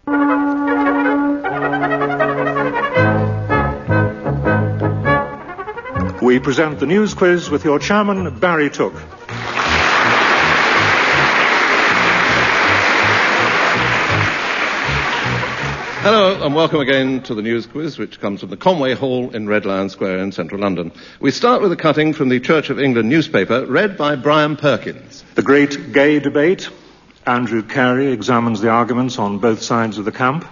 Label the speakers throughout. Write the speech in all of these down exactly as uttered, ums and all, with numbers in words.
Speaker 1: We present the news quiz with your chairman, Barry Took.
Speaker 2: Hello and welcome again to the news quiz, which comes from the Conway Hall in Red Lion Square in central London. We start with a cutting from the Church of England newspaper, read by Brian Perkins.
Speaker 1: The great gay debate. Andrew Carey examines the arguments on both sides of the camp.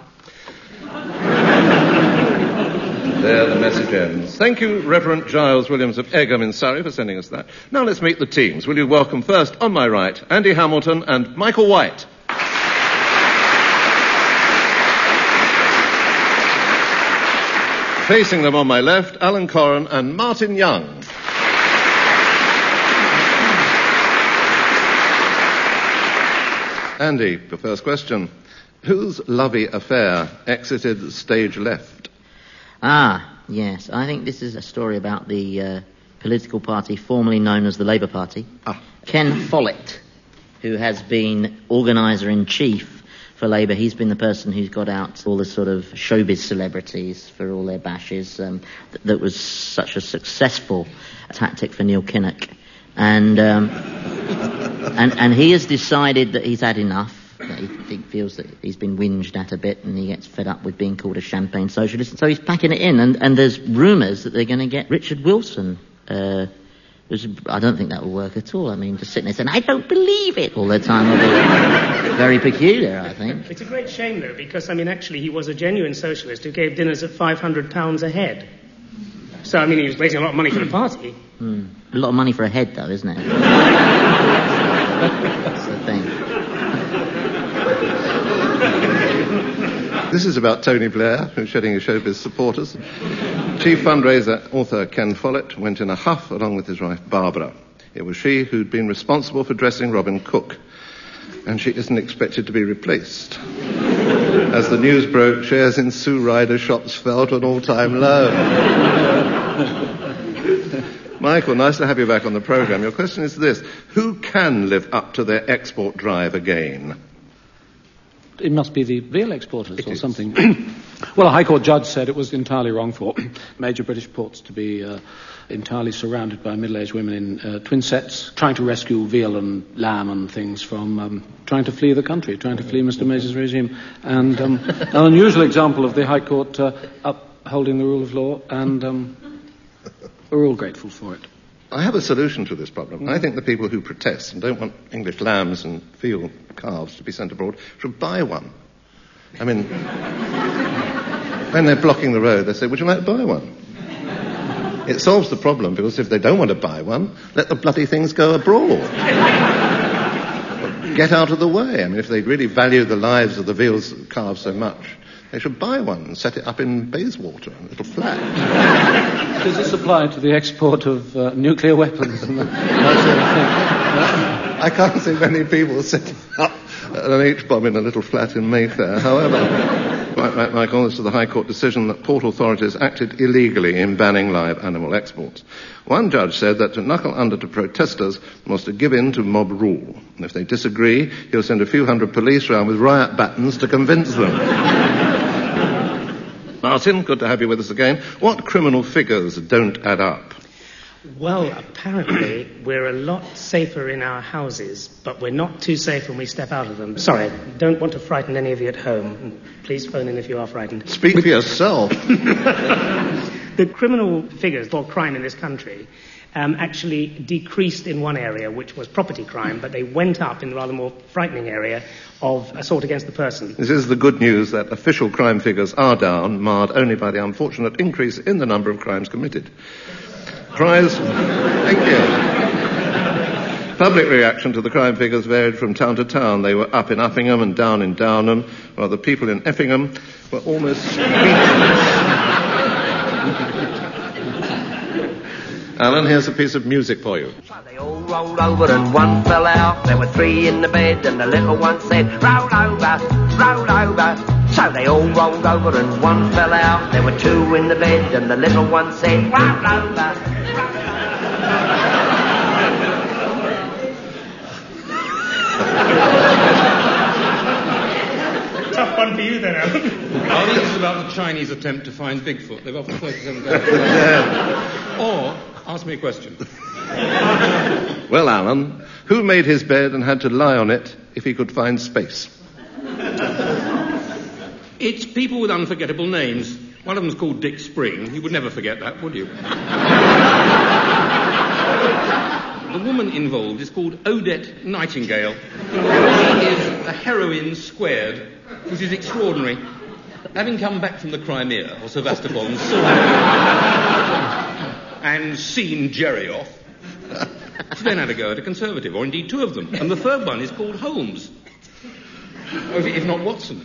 Speaker 2: There the message ends. Thank you, Reverend Giles Williams of Egham in Surrey, for sending us that. Now let's meet the teams. Will you welcome first, on my right, Andy Hamilton and Michael White. Facing them on my left, Alan Corran and Martin Young. Andy, the first question. Whose lovey affair exited stage left?
Speaker 3: Ah, yes. I think this is a story about the uh, political party formerly known as the Labour Party.
Speaker 2: Ah.
Speaker 3: Ken Follett, who has been organiser-in-chief for Labour. He's been the person who's got out all the sort of showbiz celebrities for all their bashes. Um, th- that was such a successful tactic for Neil Kinnock. And, um, and and he has decided that he's had enough. That he, he feels that he's been whinged at a bit and he gets fed up with being called a champagne socialist. So he's packing it in. And, and there's rumours that they're going to get Richard Wilson. Uh, I don't think that will work at all. I mean, just sitting there saying, I don't believe it all the time will be very peculiar, I think.
Speaker 4: It's a great shame, though, because, I mean, actually he was a genuine socialist who gave dinners at five hundred pounds a head. So, I mean, he was raising a lot of money for the party.
Speaker 3: Hmm. A lot of money for a head, though, isn't it? That's the thing.
Speaker 2: This is about Tony Blair, who's shedding his showbiz supporters. Chief fundraiser author Ken Follett went in a huff along with his wife Barbara. It was she who'd been responsible for dressing Robin Cook, and she isn't expected to be replaced. As the news broke, shares in Sue Ryder shops fell to an all-time low. Michael, nice to have you back on the programme. Your question is this: who can live up to their export drive again?
Speaker 5: It must be the veal exporters
Speaker 2: it
Speaker 5: or
Speaker 2: is.
Speaker 5: something. Well, a High Court judge said it was entirely wrong for major British ports to be uh, entirely surrounded by middle-aged women in uh, twin sets, trying to rescue veal and lamb and things from um, trying to flee the country, trying to flee Mister May's regime. And um, an unusual example of the High Court uh, upholding the rule of law, and um, we're all grateful for it.
Speaker 2: I have a solution to this problem. I think the people who protest and don't want English lambs and veal calves to be sent abroad should buy one. I mean, when they're blocking the road, they say, would you like to buy one? It solves the problem, because if they don't want to buy one, let the bloody things go abroad. Get out of the way. I mean, if they really value the lives of the veal calves so much, they should buy one and set it up in Bayswater, a little flat.
Speaker 5: Does this apply to the export of uh, nuclear weapons and that, that sort of thing?
Speaker 2: I can't see many people setting up an H-bomb in a little flat in Mayfair. However, right, right, Michael, this is the High Court decision that port authorities acted illegally in banning live animal exports. One judge said that to knuckle under to protesters was to give in to mob rule. And if they disagree, he'll send a few hundred police round with riot batons to convince them. Martin, good to have you with us again. What criminal figures don't add up?
Speaker 4: Well, apparently we're a lot safer in our houses, but we're not too safe when we step out of them. Sorry, don't want to frighten any of you at home. Please phone in if you are frightened.
Speaker 2: Speak for yourself.
Speaker 4: The criminal figures for crime in this country um, actually decreased in one area, which was property crime, but they went up in the rather more frightening area of assault against the person.
Speaker 2: This is the good news that official crime figures are down, marred only by the unfortunate increase in the number of crimes committed. Cries, thank you. Public reaction to the crime figures varied from town to town. They were up in Uppingham and down in Downham, while the people in Effingham were almost speechless. Alan, here's a piece of music for you.
Speaker 6: So they all rolled over and one fell out. There were three in the bed and the little one said, roll over, roll over. So they all rolled over and one fell out. There were two in the bed and the little one said, roll over.
Speaker 4: tough one for you then, Alan.
Speaker 7: I think this is about the Chinese attempt to find Bigfoot. They've offered thirty-seven thousand. Or, ask me a question.
Speaker 2: Well, Alan, who made his bed and had to lie on it if he could find space?
Speaker 7: It's people with unforgettable names. One of them's called Dick Spring. You would never forget that, would you? The woman involved is called Odette Nightingale. She is a heroine squared, which is extraordinary. Having come back from the Crimea, or Sevastopol, and seen, and seen Jerry off, she then had a go at a Conservative, or indeed two of them. And the third one is called Holmes. Or if not Watson.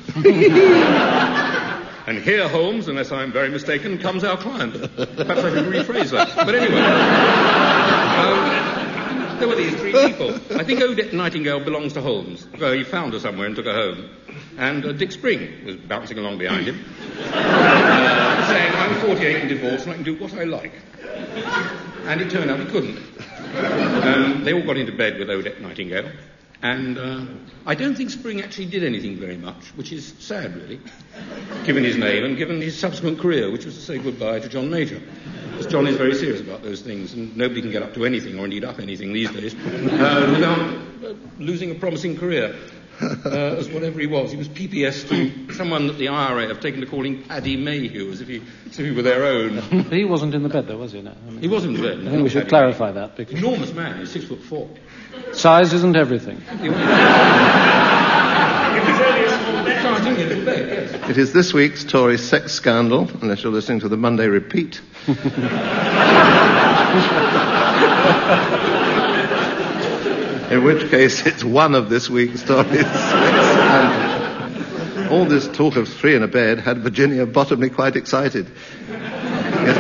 Speaker 7: And here, Holmes, unless I'm very mistaken, comes our client. Perhaps I should rephrase that. But anyway, um, there were these three people. I think Odette Nightingale belongs to Holmes. So he found her somewhere and took her home. And uh, Dick Spring was bouncing along behind him, uh, saying, I'm forty-eight and divorced and I can do what I like. And it turned out he couldn't. Um, they all got into bed with Odette Nightingale. And uh, I don't think Spring actually did anything very much, which is sad, really, given his name and given his subsequent career, which was to say goodbye to John Major. Because John is very serious about those things, and nobody can get up to anything, or indeed up anything these days, uh, without uh, losing a promising career, uh, as whatever he was. He was P P S to someone that the I R A have taken to call him Paddy Mayhew, as if he, as if he were their own.
Speaker 5: He wasn't in the bed, though, was he? No. I mean,
Speaker 7: he wasn't in the bed.
Speaker 5: I think we should clarify that. Because
Speaker 7: enormous man, he's six foot four.
Speaker 5: Size isn't everything.
Speaker 2: It is this week's Tory sex scandal, unless you're listening to the Monday repeat. In which case, it's one of this week's Tory sex scandal. All this talk of three in a bed had Virginia Bottomley quite excited. Yes.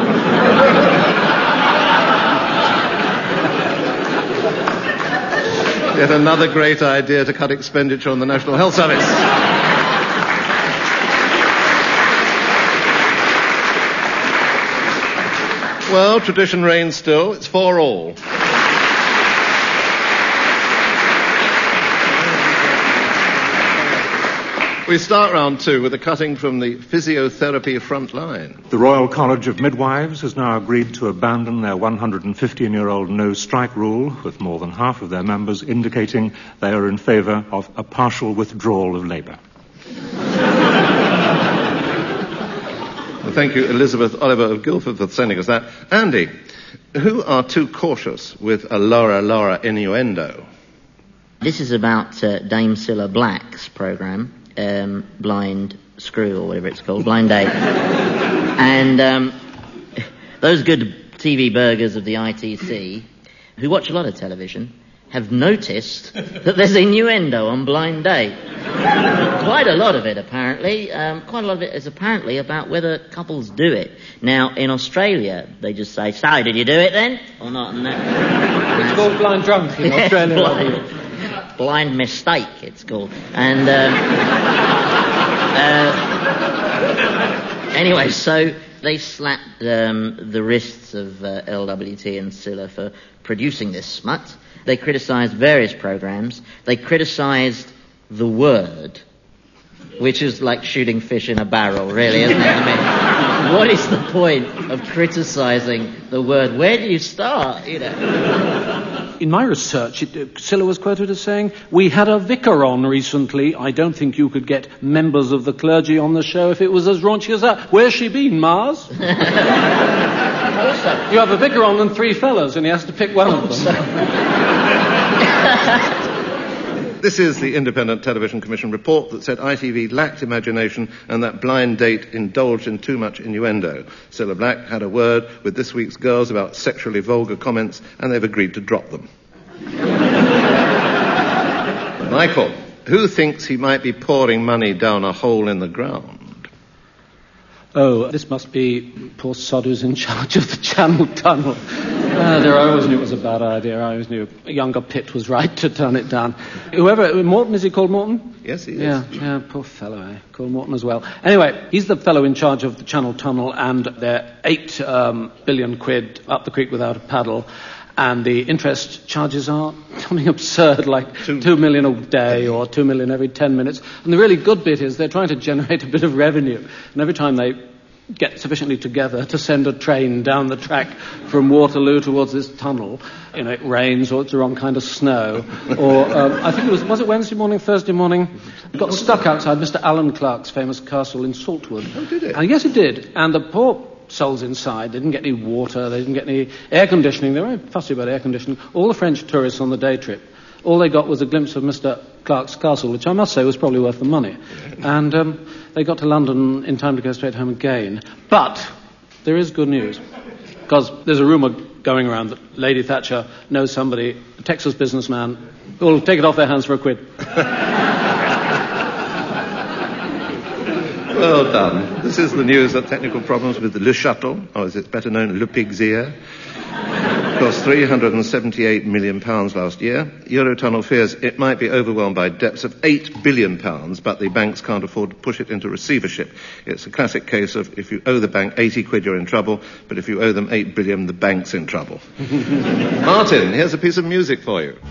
Speaker 2: Yet another great idea to cut expenditure on the National Health Service. Well, tradition reigns still. It's for all. We start round two with a cutting from the physiotherapy front line.
Speaker 1: The Royal College of Midwives has now agreed to abandon their one hundred fifteen-year-old no-strike rule, with more than half of their members indicating they are in favour of a partial withdrawal of labour.
Speaker 2: Well, thank you, Elizabeth Oliver of Guildford, for sending us that. Andy, who are too cautious with a Laura Laura innuendo?
Speaker 3: This is about uh, Dame Cilla Black's programme. Um, Blind Screw, or whatever it's called, Blind Date. And um, those good T V burgers of the I T C, who watch a lot of television, have noticed that there's innuendo on Blind Date. Quite a lot of it, apparently. Um, quite a lot of it is apparently about whether couples do it. Now, in Australia, they just say, so, did you do it then? Or not? And that,
Speaker 5: it's called blind drunk in Australia.
Speaker 3: Blind, blind mistake, it's called. And um, uh, anyway, so they slapped um, the wrists of uh, L W T and Cilla for producing this smut. They criticised various programmes. They criticised the word, which is like shooting fish in a barrel, really, isn't it? I mean, what is the point of criticising the word? Where do you start, you know?
Speaker 5: In my research, it, uh, Cilla was quoted as saying, we had a vicar on recently. I don't think you could get members of the clergy on the show if it was as raunchy as that. Where's she been, Mars? You have a vicar on and three fellas, and he has to pick one of them.
Speaker 2: This is the Independent Television Commission report that said I T V lacked imagination and that Blind Date indulged in too much innuendo. Cilla Black had a word with this week's girls about sexually vulgar comments, and they've agreed to drop them. Michael, who thinks he might be pouring money down a hole in the ground?
Speaker 5: Oh, this must be poor sod who's in charge of the Channel Tunnel. Uh, there, I always knew it was a bad idea. I always knew a younger Pitt was right to turn it down. Whoever, Morton, is he called Morton?
Speaker 2: Yes, he is.
Speaker 5: Yeah, yeah, poor fellow, eh? Called Morton as well. Anyway, he's the fellow in charge of the Channel Tunnel, and they're eight um, billion quid up the creek without a paddle. And the interest charges are something absurd, like two. two million a day or two million every ten minutes. And the really good bit is they're trying to generate a bit of revenue. And every time they get sufficiently together to send a train down the track from Waterloo towards this tunnel, you know, it rains or it's the wrong kind of snow. Or um, I think it was, was it Wednesday morning, Thursday morning? It got stuck outside Mister Alan Clark's famous castle in Saltwood.
Speaker 2: Oh, did it?
Speaker 5: Uh, yes, it did. And the poor souls inside, they didn't get any water, they didn't get any air conditioning. They were very fussy about air conditioning. All the French tourists on the day trip, all they got was a glimpse of Mister Clark's castle, which I must say was probably worth the money. And um, they got to London in time to go straight home again. But there is good news, because there's a rumour going around that Lady Thatcher knows somebody, a Texas businessman, who will take it off their hands for a quid.
Speaker 2: Well done. This is the news that technical problems with the Le Shuttle, or as it's better known, Le Pig's Ear, cost three hundred seventy-eight million pounds last year. Eurotunnel fears it might be overwhelmed by debts of eight billion pounds, but the banks can't afford to push it into receivership. It's a classic case of if you owe the bank eighty quid, you're in trouble, but if you owe them eight billion, the bank's in trouble. Martin, here's a piece of music for you.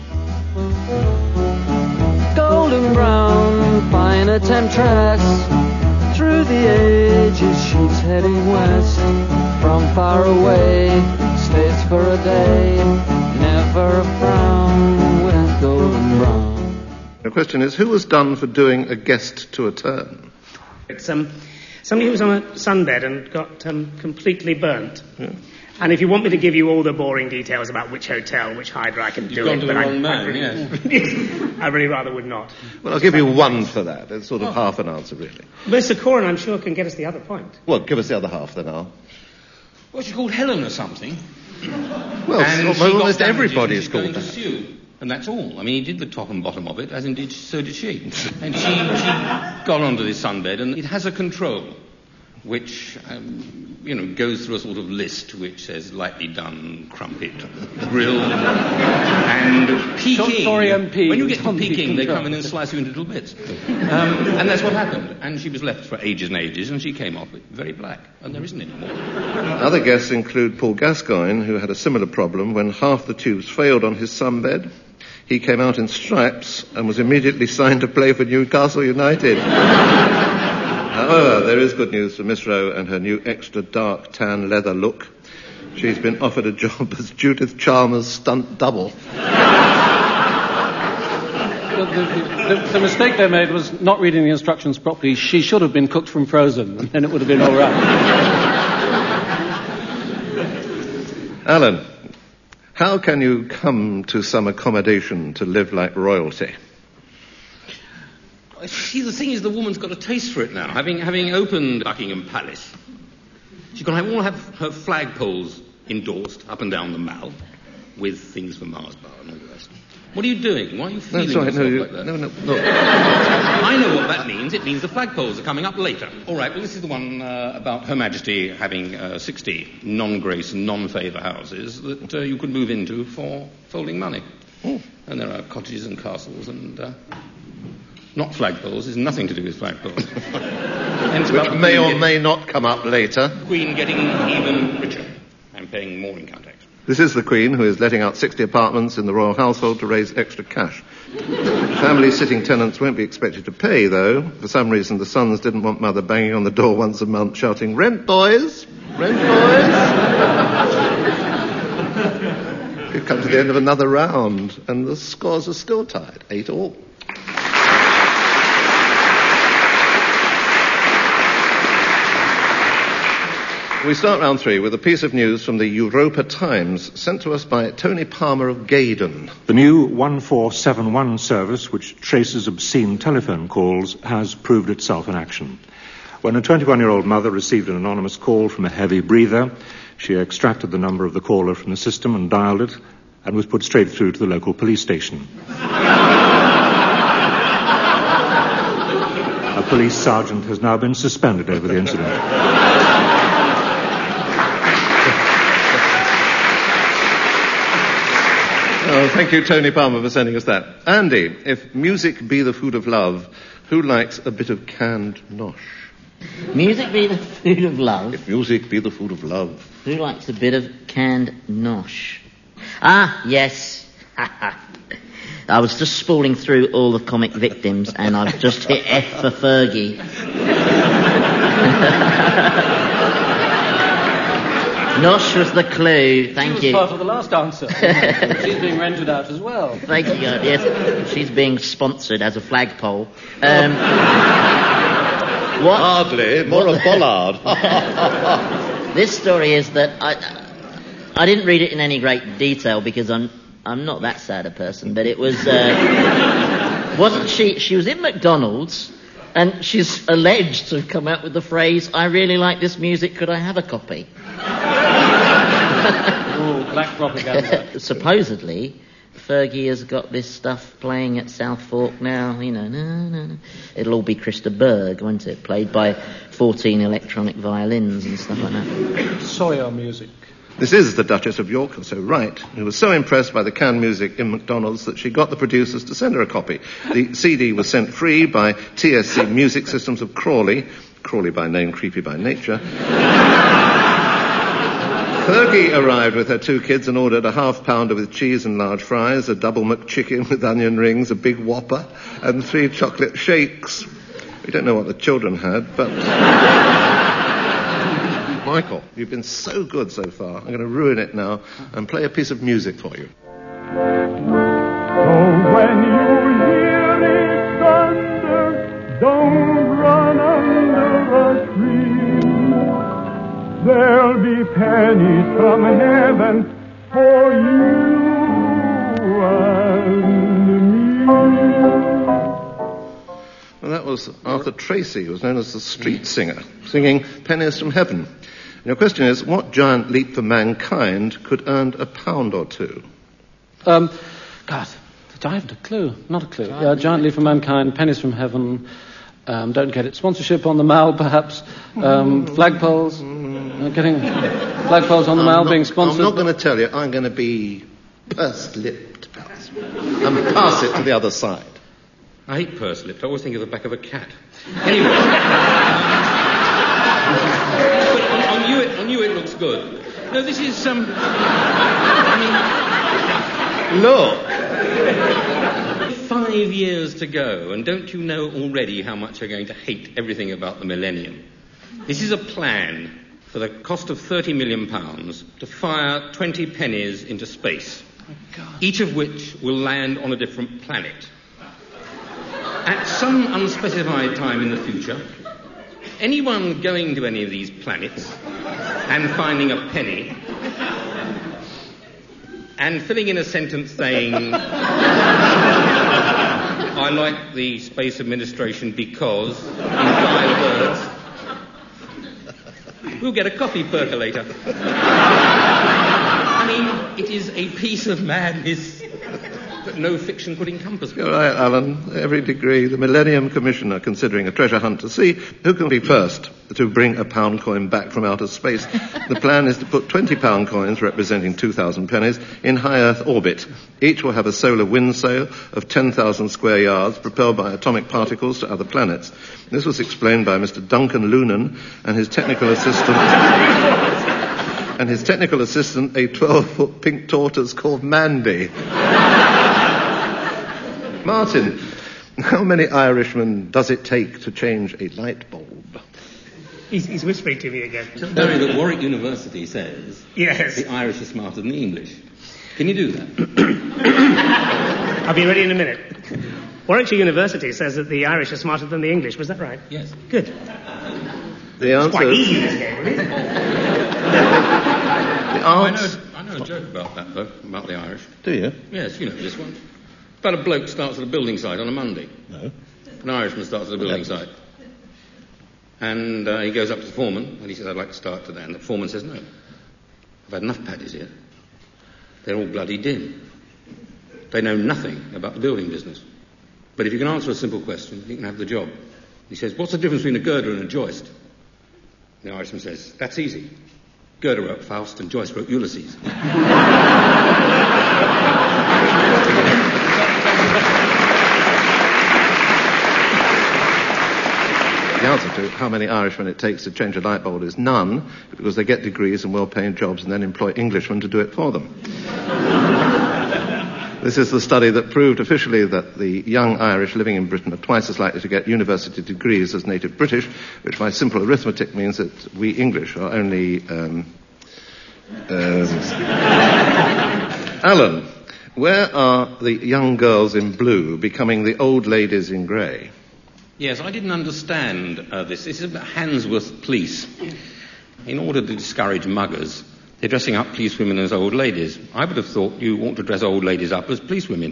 Speaker 8: Golden brown, fine temptress. Through the ages she's heading west. From far away, stays for a day. Never a frown with golden brown.
Speaker 2: The question is, who was done for doing a guest to a turn?
Speaker 4: It's um, somebody who was on a sunbed and got um, completely burnt.
Speaker 2: Yeah.
Speaker 4: And if you want me to give you all the boring details about which hotel, which Hydra, I can
Speaker 7: You've
Speaker 4: do
Speaker 7: gone
Speaker 4: it.
Speaker 7: to the
Speaker 4: but
Speaker 7: wrong
Speaker 4: I,
Speaker 7: man,
Speaker 4: I really,
Speaker 7: yes.
Speaker 4: I really rather would not.
Speaker 2: Well, I'll give you one for that. It's sort of oh. half an answer, really.
Speaker 4: Mister Corin, I'm sure, can get us the other point.
Speaker 2: Well, give us the other half, then, Al.
Speaker 7: Well, she's called Helen or something.
Speaker 2: Well,
Speaker 7: and
Speaker 2: so, almost everybody's
Speaker 7: called
Speaker 2: going
Speaker 7: to sue. And that's all. I mean, he did the top and bottom of it, as indeed so did she. And she, she got onto this sunbed, and it has a control, which, um, you know, goes through a sort of list which says lightly done, crumpet, grilled, and peking.
Speaker 5: Tory M P
Speaker 7: when you get to peking, they come in and slice you into little bits. Um, and that's what happened. And she was left for ages and ages, and she came off very black, and there isn't any more.
Speaker 2: Other guests include Paul Gascoigne, who had a similar problem when half the tubes failed on his sunbed. He came out in stripes and was immediately signed to play for Newcastle United. However, there is good news for Miss Rowe and her new extra dark tan leather look. She's been offered a job as Judith Chalmers' stunt double.
Speaker 5: The, the, the, the mistake they made was not reading the instructions properly. She should have been cooked from frozen, and then it would have been all right.
Speaker 2: Alan, how can you come to some accommodation to live like royalty?
Speaker 7: See, the thing is, the woman's got a taste for it now. Having having opened Buckingham Palace, she's going to have all have her flagpoles endorsed up and down the Mall with things for Mars Bar and all the rest. What are you doing? Why are you feeling
Speaker 2: That's right,
Speaker 7: yourself
Speaker 2: no, you,
Speaker 7: like that?
Speaker 2: No, no, no.
Speaker 7: I know what that means. It means the flagpoles are coming up later. All right, well, this is the one uh, about Her Majesty having uh, sixty non-grace and non-favour houses that uh, you could move into for folding money.
Speaker 2: Oh.
Speaker 7: And there are cottages and castles and... Uh, not flagpoles. There's nothing to do with flagpoles.
Speaker 2: Which may or may not come up later.
Speaker 7: Queen getting even richer and paying more income tax.
Speaker 2: This is the Queen, who is letting out sixty apartments in the royal household to raise extra cash. Family sitting tenants won't be expected to pay, though. For some reason, the sons didn't want Mother banging on the door once a month shouting, "Rent, boys! Rent, boys!" We've come to the end of another round, and the scores are still tied, eight all. We start round three with a piece of news from the Europa Times, sent to us by Tony Palmer of Gaydon.
Speaker 1: The new one four seven one service, which traces obscene telephone calls, has proved itself in action. When a twenty-one-year-old mother received an anonymous call from a heavy breather, she extracted the number of the caller from the system and dialed it, and was put straight through to the local police station. A police sergeant has now been suspended over the incident.
Speaker 2: Oh, thank you, Tony Palmer, for sending us that. Andy, if music be the food of love, who likes a bit of canned nosh?
Speaker 3: Music be the food of love.
Speaker 2: If music be the food of love.
Speaker 3: Who likes a bit of canned nosh? Ah, yes. I was just spooling through all the comic victims, and I've just hit F for Fergie. Nosh was the clue. Thank
Speaker 5: she
Speaker 3: you.
Speaker 5: She was part of the last answer. She's being rented out as well.
Speaker 3: Thank you, God. Yes, she's being sponsored as a flagpole. Um, what?
Speaker 2: Hardly. More a bollard.
Speaker 3: This story is that I, I didn't read it in any great detail because I'm I'm not that sad a person, but it was uh, wasn't she? She was in McDonald's. And she's alleged to have come out with the phrase, "I really like this music, could I have a copy?"
Speaker 5: Ooh, black propaganda.
Speaker 3: Supposedly, Fergie has got this stuff playing at South Fork now, you know, no, no, no. It'll all be Christa Berg, won't it? Played by fourteen electronic violins and stuff like that.
Speaker 5: Sawyer music.
Speaker 2: This is the Duchess of York, so right, who was so impressed by the canned music in McDonald's that she got the producers to send her a copy. The C D was sent free by T S C Music Systems of Crawley, Crawley by name, creepy by nature. Fergie arrived with her two kids and ordered a half pounder with cheese and large fries, a double McChicken with onion rings, a big Whopper, and three chocolate shakes. We don't know what the children had, but... Michael, you've been so good so far. I'm going to ruin it now and play a piece of music for you.
Speaker 9: So when you hear it thunder, don't run under a tree. There'll be pennies from heaven for you and me.
Speaker 2: Well, that was Arthur Tracy, who was known as the street singer, singing Pennies from Heaven. And your question is, what giant leap for mankind could earn a pound or two?
Speaker 5: Um, God, I haven't a clue. Not a clue. Giant, uh, giant leap for mankind, pennies from heaven. Um, don't get it. Sponsorship on the Mall, perhaps. Um, flagpoles. Uh, getting flagpoles on the Mall being sponsored.
Speaker 2: I'm not going to tell you. I'm going to be pursed-lipped, perhaps. And pass it to the other side.
Speaker 7: I hate pursed-lipped. I always think of the back of a cat. Anyway. But on, on, you it, on you it looks good. No, this is, um... I mean...
Speaker 2: Look!
Speaker 7: Five years to go, and don't you know already how much you're going to hate everything about the millennium? This is a plan for the cost of thirty million pounds to fire twenty pennies into space, oh, each of which will land on a different planet. At some unspecified time in the future, anyone going to any of these planets and finding a penny and filling in a sentence saying, "I like the Space Administration because," in five words, we'll get a coffee percolator. I mean, it is a piece of madness that no fiction could encompass.
Speaker 2: You're right, Alan. Every degree. The Millennium Commission are considering a treasure hunt to see who can be first to bring a pound coin back from outer space. The plan is to put twenty pound coins, representing two thousand pennies, in high Earth orbit. Each will have a solar wind sail of ten thousand square yards, propelled by atomic particles to other planets. This was explained by Mister Duncan Loonan and his technical assistant... and his technical assistant, a twelve-foot pink tortoise called Mandy. Martin, how many Irishmen does it take to change a light bulb?
Speaker 4: He's, he's whispering to me again.
Speaker 7: Just knowing that Warwick University says
Speaker 4: yes.
Speaker 7: the Irish are smarter than the English. Can you do that?
Speaker 4: I'll be ready in a minute. Warwickshire University says that the Irish are smarter than the English. Was that right?
Speaker 7: Yes.
Speaker 4: Good.
Speaker 2: The answer...
Speaker 4: It's quite easy, this game, isn't it?
Speaker 2: the
Speaker 7: oh, I,
Speaker 2: answer...
Speaker 7: know, I know a joke about that, though, about the Irish.
Speaker 2: Do you?
Speaker 7: Yes, you know this one. About a bloke starts at a building site on a Monday.
Speaker 2: No.
Speaker 7: An Irishman starts at a building site. And uh, he goes up to the foreman, and he says, "I'd like to start today." And the foreman says, "No. I've had enough paddies here. They're all bloody dim. They know nothing about the building business. But if you can answer a simple question, you can have the job." He says, "What's the difference between a girder and a joist?" The Irishman says, "That's easy. Girder wrote Faust and Joyce wrote Ulysses."
Speaker 2: The answer to how many Irishmen it takes to change a light bulb is none, because they get degrees and well-paying jobs and then employ Englishmen to do it for them. This is the study that proved officially that the young Irish living in Britain are twice as likely to get university degrees as native British, which by simple arithmetic means that we English are only... Um, um, Alan, where are the young girls in blue becoming the old ladies in grey?
Speaker 7: Yes, I didn't understand uh, this. This is about Handsworth Police. In order to discourage muggers, they're dressing up policewomen as old ladies. I would have thought you ought to dress old ladies up as policewomen.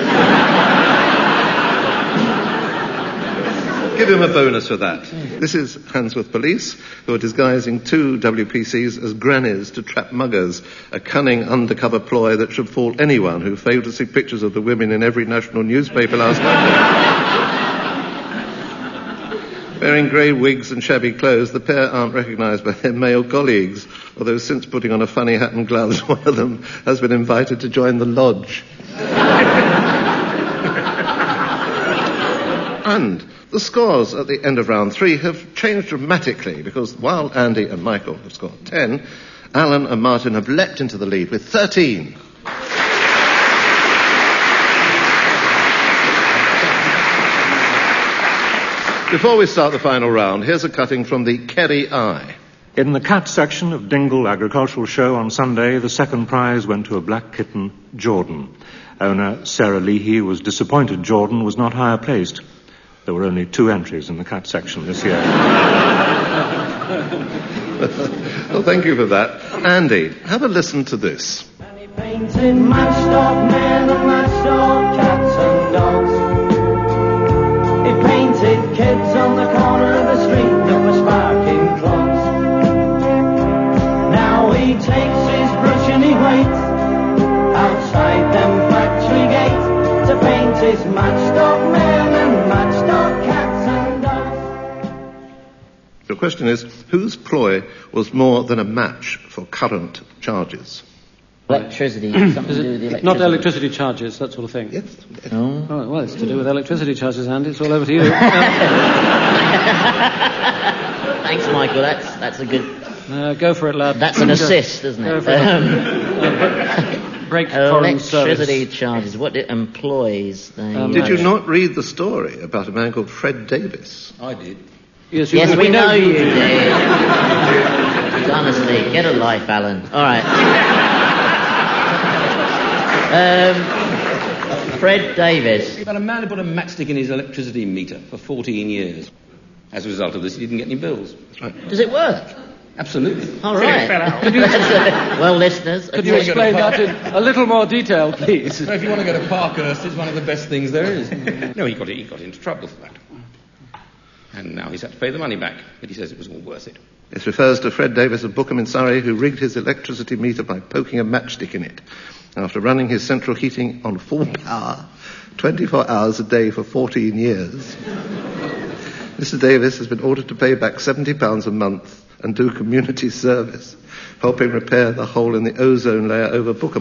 Speaker 2: Give him a bonus for that. This is Handsworth Police, who are disguising two W P Cs as grannies to trap muggers, a cunning undercover ploy that should fool anyone who failed to see pictures of the women in every national newspaper last night. Wearing grey wigs and shabby clothes, the pair aren't recognised by their male colleagues, although since putting on a funny hat and gloves, one of them has been invited to join the lodge. And the scores at the end of round three have changed dramatically, because while Andy and Michael have scored ten, Alan and Martin have leapt into the lead with thirteen. Before we start the final round, here's a cutting from the Kerry Eye.
Speaker 1: In the cat section of Dingle Agricultural Show on Sunday, the second prize went to a black kitten, Jordan. Owner Sarah Leahy was disappointed Jordan was not higher placed. There were only two entries in the cat section this year.
Speaker 2: Well, thank you for that. Andy, have a listen to this.
Speaker 10: And he painted matched-up men and matched-up cats and dogs. He painted kids on the corner of the street that were sparking clogs. Now he takes his brush and he waits outside them factory gates to paint his matched-up men and matched-up cats and dogs.
Speaker 2: The question is, whose ploy was more than a match for current charges?
Speaker 3: Electricity, something to do with the electricity.
Speaker 5: Not electricity charges, that sort of thing.
Speaker 2: Yes.
Speaker 3: Oh.
Speaker 5: Oh, well, it's to do with electricity charges, Andy. It's all over to you.
Speaker 3: Thanks, Michael. That's that's a good...
Speaker 5: Uh, go for it, lad.
Speaker 3: That's an assist, isn't it?
Speaker 5: Go for it. Um, break foreign service.
Speaker 3: Electricity charges, what it employs. They,
Speaker 5: Um,
Speaker 2: Did you not read the story about a man called Fred Davis?
Speaker 7: I did.
Speaker 5: Yes, you
Speaker 3: Yes, we know you
Speaker 5: you.
Speaker 3: did. Honestly, get a life, Alan. All right. Um, Fred Davis.
Speaker 7: But a man had put a matchstick in his electricity meter for fourteen years. As a result of this, he didn't get any bills.
Speaker 3: Does it work?
Speaker 7: Absolutely.
Speaker 3: All right. Well, listeners,
Speaker 5: Could you explain that in a little more detail, please?
Speaker 7: Well, if you want to go to Parkhurst, it's one of the best things there is. No, he got, he got into trouble for that. And now he's had to pay the money back, but he says it was all worth it.
Speaker 2: This refers to Fred Davis of Bookham in Surrey, who rigged his electricity meter by poking a matchstick in it. After running his central heating on full power, twenty-four hours a day for fourteen years, Mister Davis has been ordered to pay back seventy pounds a month and do community service, helping repair the hole in the ozone layer over Bookham.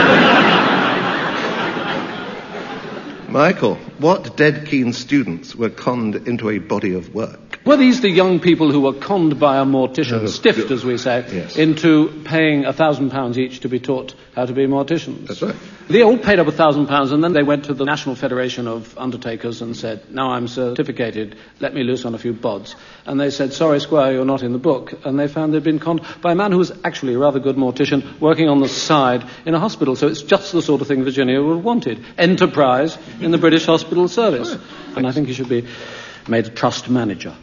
Speaker 2: Michael, what dead keen students were conned into a body of work?
Speaker 5: Were these the young people who were conned by a mortician,
Speaker 2: Oh,
Speaker 5: stiffed,
Speaker 2: good.
Speaker 5: as we say,
Speaker 2: Yes.
Speaker 5: into paying a thousand pounds each to be taught how to be morticians?
Speaker 2: That's right.
Speaker 5: They all paid up a thousand pounds, and then they went to the National Federation of Undertakers and said, now I'm certificated, let me loose on a few bods. And they said, sorry, Squire, you're not in the book. And they found they'd been conned by a man who was actually a rather good mortician working on the side in a hospital. So it's just the sort of thing Virginia would have wanted. Enterprise in the British Hospital Service. And I think he should be made a trust manager.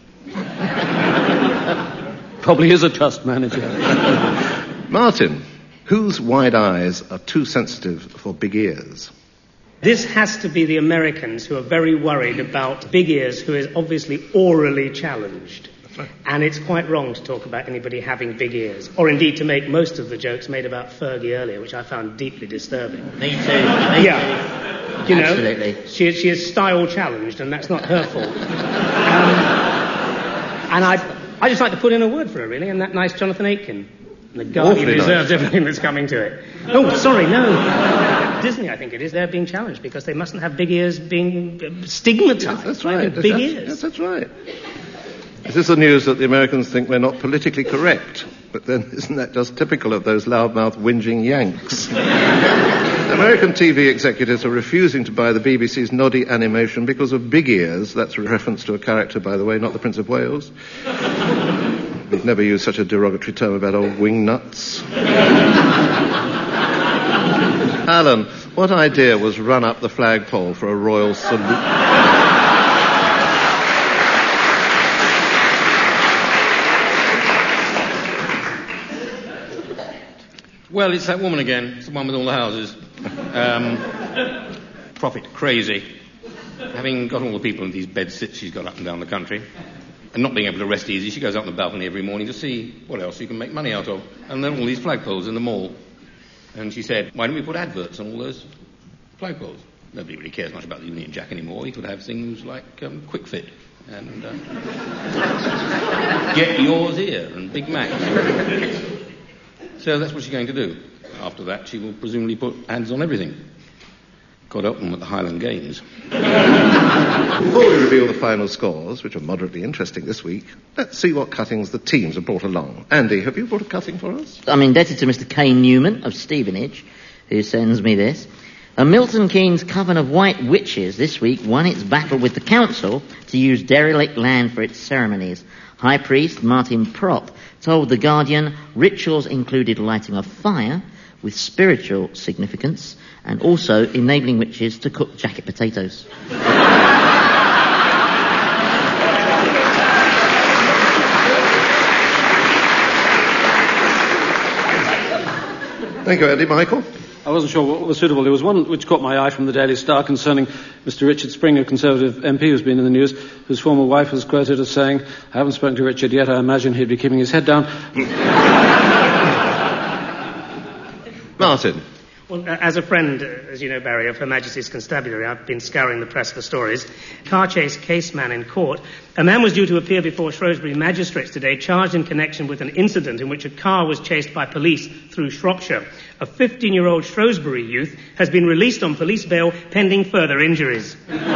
Speaker 5: Probably is a trust manager.
Speaker 2: Martin, whose wide eyes are too sensitive for big ears?
Speaker 4: This has to be the Americans who are very worried about Big Ears, who is obviously orally challenged.
Speaker 2: Right.
Speaker 4: And it's quite wrong to talk about anybody having big ears, or indeed to make most of the jokes made about Fergie earlier, which I found deeply disturbing.
Speaker 3: Me too. Me
Speaker 4: Yeah.
Speaker 3: too.
Speaker 4: You know,
Speaker 3: Absolutely.
Speaker 4: she, she is style challenged, and that's not her fault. Um, and I, I just like to put in a word for her, really, and that nice Jonathan Aitken. The Guardian
Speaker 2: Awfully
Speaker 4: deserves
Speaker 2: nice.
Speaker 4: everything that's coming to it. Oh, sorry, no. Disney, I think it is. They're being challenged because they mustn't have big ears being uh, stigmatized.
Speaker 2: Yes, that's
Speaker 4: by
Speaker 2: right.
Speaker 4: their big
Speaker 2: that's,
Speaker 4: ears.
Speaker 2: Yes, that's right. Is this the news that the Americans think we're not politically correct? But then isn't that just typical of those loudmouth whinging Yanks? American T V executives are refusing to buy the B B C's noddy animation because of big ears. That's a reference to a character, by the way, not the Prince of Wales. We've never used such a derogatory term about old wing nuts. Alan, what idea was run up the flagpole for a royal salute?
Speaker 7: Well, it's that woman again. It's the one with all the houses. Um, profit crazy. Having got all the people in these bed sits she's got up and down the country, and not being able to rest easy, she goes out on the balcony every morning to see what else she can make money out of. And there are all these flagpoles in the mall. And she said, why don't we put adverts on all those flagpoles? Nobody really cares much about the Union Jack anymore. You could have things like um, Quick Fit and uh, Get Yours Here and Big Mac. So that's what she's going to do. After that, she will presumably put ads on everything. God help them at the Highland Games.
Speaker 2: Before we reveal the final scores, which are moderately interesting this week, let's see what cuttings the teams have brought along. Andy, have you brought a cutting for us?
Speaker 3: I'm indebted to Mister Kane Newman of Stevenage, who sends me this. A Milton Keynes coven of white witches this week won its battle with the council to use derelict land for its ceremonies. High Priest Martin Prop told The Guardian rituals included lighting a fire with spiritual significance and also enabling witches to cook jacket potatoes.
Speaker 2: Thank you, Andy. Michael?
Speaker 5: I wasn't sure what was suitable. There was one which caught my eye from the Daily Star concerning Mister Richard Spring, a Conservative M P who's been in the news, whose former wife was quoted as saying, I haven't spoken to Richard yet, I imagine he'd be keeping his head down.
Speaker 2: Martin?
Speaker 4: Well, as a friend, as you know, Barry, of Her Majesty's Constabulary, I've been scouring the press for stories. Car chase caseman in court. A man was due to appear before Shrewsbury magistrates today, charged in connection with an incident in which a car was chased by police through Shropshire. A fifteen-year-old Shrewsbury youth has been released on police bail pending further injuries.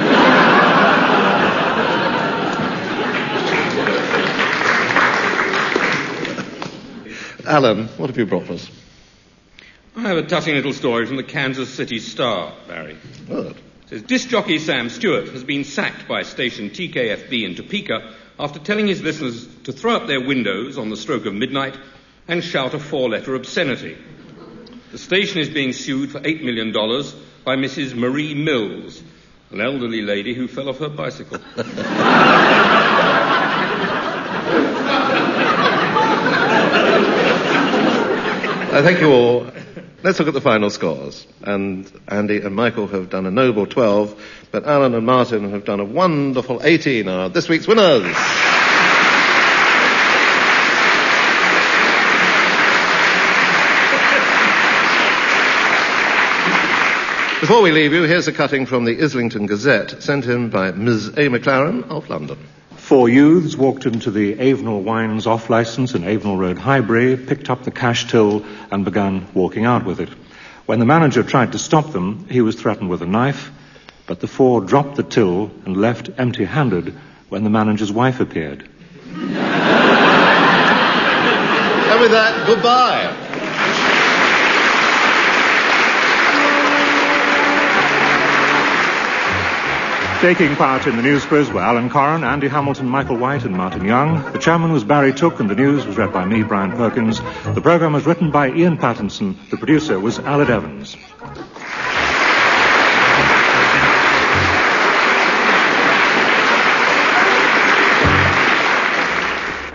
Speaker 2: Alan, what have you brought for us?
Speaker 7: I have a touching little story from the Kansas City Star, Barry.
Speaker 2: Good.
Speaker 7: It says, disc jockey Sam Stewart has been sacked by station T K F B in Topeka after telling his listeners to throw up their windows on the stroke of midnight and shout a four-letter obscenity. The station is being sued for eight million dollars by Missus Marie Mills, an elderly lady who fell off her bicycle.
Speaker 2: I thank you all. Let's look at the final scores. And Andy and Michael have done a noble twelve, but Alan and Martin have done a wonderful eighteen, are this week's winners. Before we leave you, here's a cutting from the Islington Gazette, sent in by Miz A. McLaren of London.
Speaker 1: Four youths walked into the Avenel Wines off-licence in Avenel Road, Highbury, picked up the cash till and began walking out with it. When the manager tried to stop them, he was threatened with a knife, but the four dropped the till and left empty-handed when the manager's wife appeared.
Speaker 2: And with that, goodbye.
Speaker 1: Taking part in the news quiz were Alan Corran, Andy Hamilton, Michael White and Martin Young. The chairman was Barry Took and the news was read by me, Brian Perkins. The programme was written by Ian Pattinson. The producer was Aled Evans.